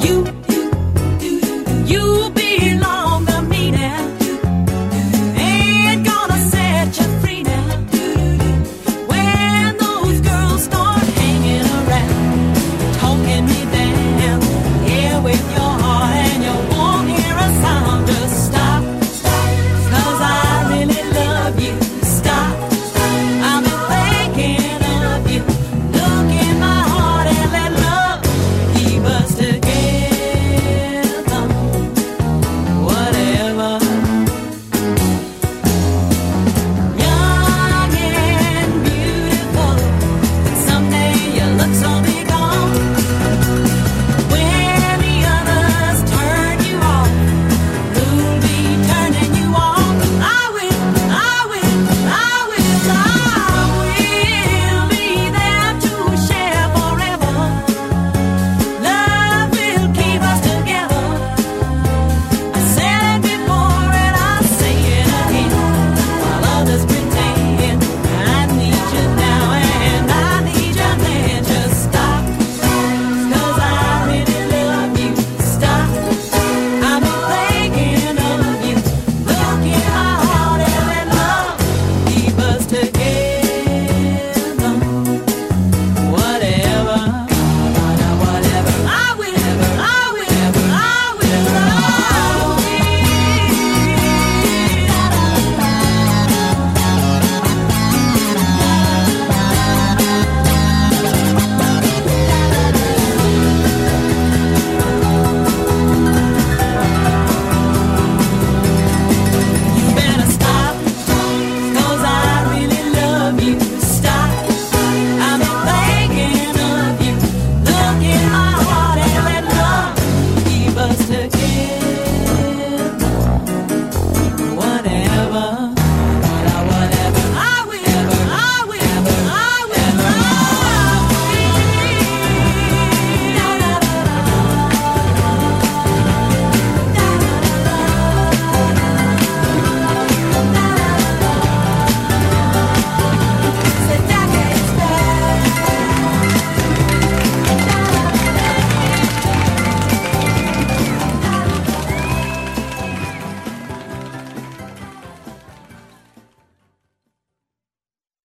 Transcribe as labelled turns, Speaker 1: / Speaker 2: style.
Speaker 1: You belong to me now. Ain't gonna set you free now. When those girls start hanging around, talking me down, yeah, with your heart and you won't hear a sound. Just stop, 'cause I really love you. Stop, I've been thinking of you. Look in my heart and let love keep us together.